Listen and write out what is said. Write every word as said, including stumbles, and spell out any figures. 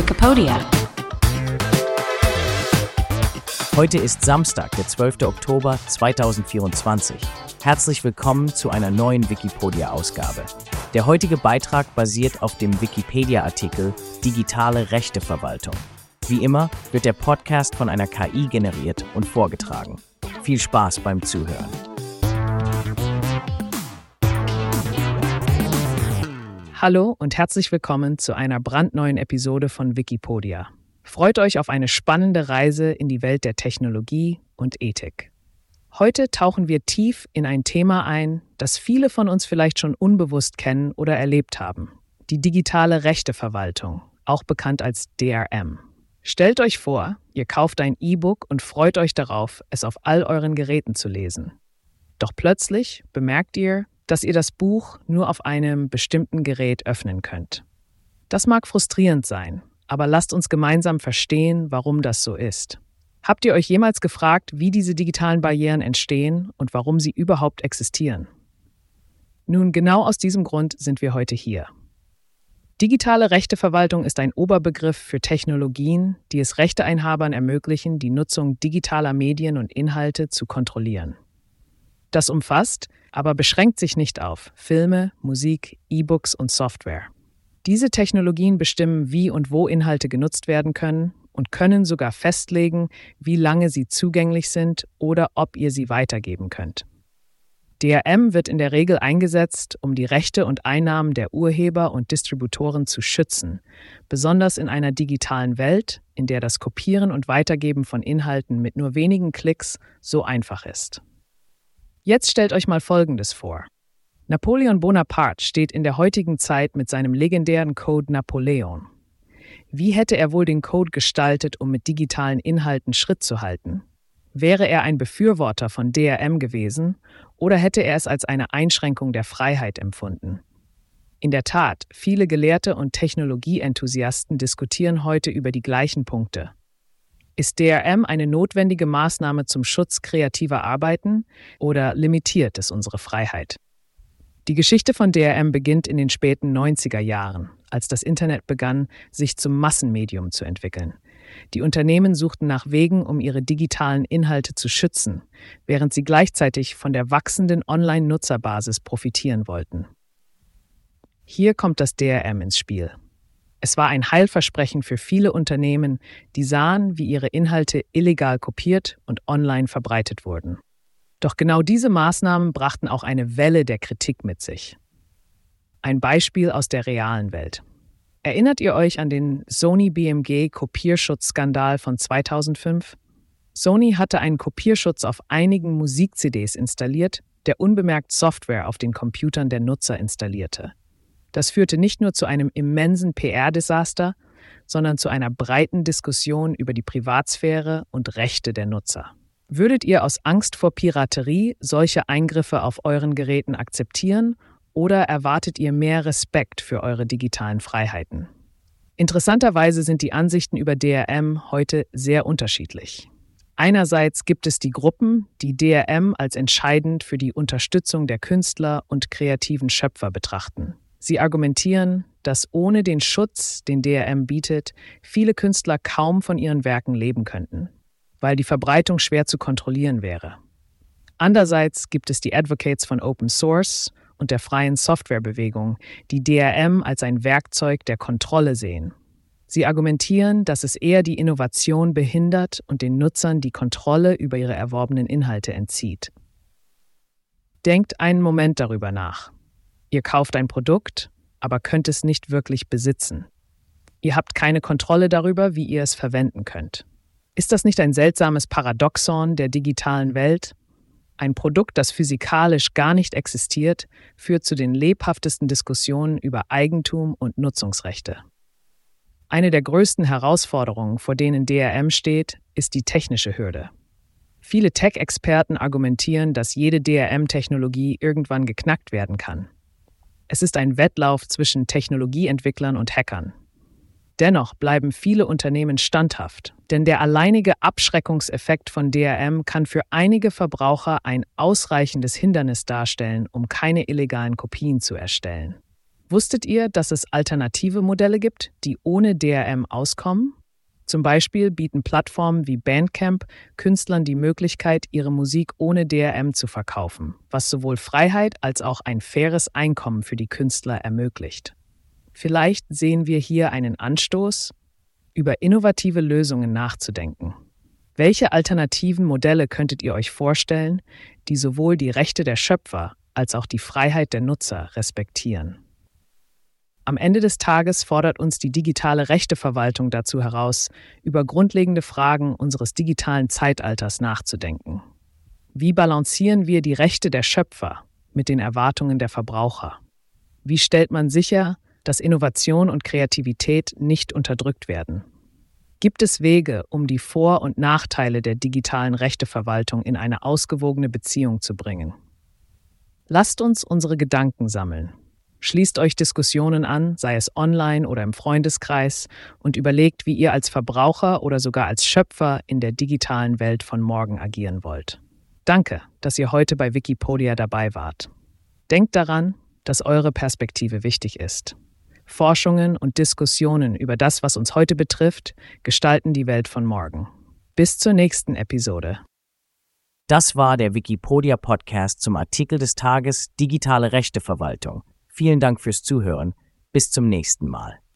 Wikipedia. Heute ist Samstag, der zwölfte Oktober zweitausendvierundzwanzig. Herzlich willkommen zu einer neuen Wikipedia-Ausgabe. Der heutige Beitrag basiert auf dem Wikipedia-Artikel Digitale Rechteverwaltung. Wie immer wird der Podcast von einer K I generiert und vorgetragen. Viel Spaß beim Zuhören. Hallo und herzlich willkommen zu einer brandneuen Episode von Wikipedia. Freut euch auf eine spannende Reise in die Welt der Technologie und Ethik. Heute tauchen wir tief in ein Thema ein, das viele von uns vielleicht schon unbewusst kennen oder erlebt haben. Die digitale Rechteverwaltung, auch bekannt als D R M. Stellt euch vor, ihr kauft ein E-Book und freut euch darauf, es auf all euren Geräten zu lesen. Doch plötzlich bemerkt ihr, dass ihr das Buch nur auf einem bestimmten Gerät öffnen könnt. Das mag frustrierend sein, aber lasst uns gemeinsam verstehen, warum das so ist. Habt ihr euch jemals gefragt, wie diese digitalen Barrieren entstehen und warum sie überhaupt existieren? Nun, genau aus diesem Grund sind wir heute hier. Digitale Rechteverwaltung ist ein Oberbegriff für Technologien, die es Rechteinhabern ermöglichen, die Nutzung digitaler Medien und Inhalte zu kontrollieren. Das umfasst, aber beschränkt sich nicht auf Filme, Musik, E-Books und Software. Diese Technologien bestimmen, wie und wo Inhalte genutzt werden können und können sogar festlegen, wie lange sie zugänglich sind oder ob ihr sie weitergeben könnt. D R M wird in der Regel eingesetzt, um die Rechte und Einnahmen der Urheber und Distributoren zu schützen, besonders in einer digitalen Welt, in der das Kopieren und Weitergeben von Inhalten mit nur wenigen Klicks so einfach ist. Jetzt stellt euch mal Folgendes vor. Napoleon Bonaparte steht in der heutigen Zeit mit seinem legendären Code Napoleon. Wie hätte er wohl den Code gestaltet, um mit digitalen Inhalten Schritt zu halten? Wäre er ein Befürworter von D R M gewesen oder hätte er es als eine Einschränkung der Freiheit empfunden? In der Tat, viele Gelehrte und Technologieenthusiasten diskutieren heute über die gleichen Punkte. Ist D R M eine notwendige Maßnahme zum Schutz kreativer Arbeiten oder limitiert es unsere Freiheit? Die Geschichte von D R M beginnt in den späten neunziger Jahren, als das Internet begann, sich zum Massenmedium zu entwickeln. Die Unternehmen suchten nach Wegen, um ihre digitalen Inhalte zu schützen, während sie gleichzeitig von der wachsenden Online-Nutzerbasis profitieren wollten. Hier kommt das D R M ins Spiel. Es war ein Heilversprechen für viele Unternehmen, die sahen, wie ihre Inhalte illegal kopiert und online verbreitet wurden. Doch genau diese Maßnahmen brachten auch eine Welle der Kritik mit sich. Ein Beispiel aus der realen Welt. Erinnert ihr euch an den Sony B M G-Kopierschutzskandal von zweitausendfünf? Sony hatte einen Kopierschutz auf einigen Musik-C Ds installiert, der unbemerkt Software auf den Computern der Nutzer installierte. Das führte nicht nur zu einem immensen P R-Desaster, sondern zu einer breiten Diskussion über die Privatsphäre und Rechte der Nutzer. Würdet ihr aus Angst vor Piraterie solche Eingriffe auf euren Geräten akzeptieren oder erwartet ihr mehr Respekt für eure digitalen Freiheiten? Interessanterweise sind die Ansichten über D R M heute sehr unterschiedlich. Einerseits gibt es die Gruppen, die D R M als entscheidend für die Unterstützung der Künstler und kreativen Schöpfer betrachten. Sie argumentieren, dass ohne den Schutz, den D R M bietet, viele Künstler kaum von ihren Werken leben könnten, weil die Verbreitung schwer zu kontrollieren wäre. Andererseits gibt es die Advocates von Open Source und der freien Softwarebewegung, die D R M als ein Werkzeug der Kontrolle sehen. Sie argumentieren, dass es eher die Innovation behindert und den Nutzern die Kontrolle über ihre erworbenen Inhalte entzieht. Denkt einen Moment darüber nach. Ihr kauft ein Produkt, aber könnt es nicht wirklich besitzen. Ihr habt keine Kontrolle darüber, wie ihr es verwenden könnt. Ist das nicht ein seltsames Paradoxon der digitalen Welt? Ein Produkt, das physikalisch gar nicht existiert, führt zu den lebhaftesten Diskussionen über Eigentum und Nutzungsrechte. Eine der größten Herausforderungen, vor denen D R M steht, ist die technische Hürde. Viele Tech-Experten argumentieren, dass jede D R M-Technologie irgendwann geknackt werden kann. Es ist ein Wettlauf zwischen Technologieentwicklern und Hackern. Dennoch bleiben viele Unternehmen standhaft, denn der alleinige Abschreckungseffekt von D R M kann für einige Verbraucher ein ausreichendes Hindernis darstellen, um keine illegalen Kopien zu erstellen. Wusstet ihr, dass es alternative Modelle gibt, die ohne D R M auskommen? Zum Beispiel bieten Plattformen wie Bandcamp Künstlern die Möglichkeit, ihre Musik ohne D R M zu verkaufen, was sowohl Freiheit als auch ein faires Einkommen für die Künstler ermöglicht. Vielleicht sehen wir hier einen Anstoß, über innovative Lösungen nachzudenken. Welche alternativen Modelle könntet ihr euch vorstellen, die sowohl die Rechte der Schöpfer als auch die Freiheit der Nutzer respektieren? Am Ende des Tages fordert uns die digitale Rechteverwaltung dazu heraus, über grundlegende Fragen unseres digitalen Zeitalters nachzudenken. Wie balancieren wir die Rechte der Schöpfer mit den Erwartungen der Verbraucher? Wie stellt man sicher, dass Innovation und Kreativität nicht unterdrückt werden? Gibt es Wege, um die Vor- und Nachteile der digitalen Rechteverwaltung in eine ausgewogene Beziehung zu bringen? Lasst uns unsere Gedanken sammeln. Schließt euch Diskussionen an, sei es online oder im Freundeskreis, und überlegt, wie ihr als Verbraucher oder sogar als Schöpfer in der digitalen Welt von morgen agieren wollt. Danke, dass ihr heute bei Wikipedia dabei wart. Denkt daran, dass eure Perspektive wichtig ist. Forschungen und Diskussionen über das, was uns heute betrifft, gestalten die Welt von morgen. Bis zur nächsten Episode. Das war der Wikipedia-Podcast zum Artikel des Tages Digitale Rechteverwaltung. Vielen Dank fürs Zuhören. Bis zum nächsten Mal.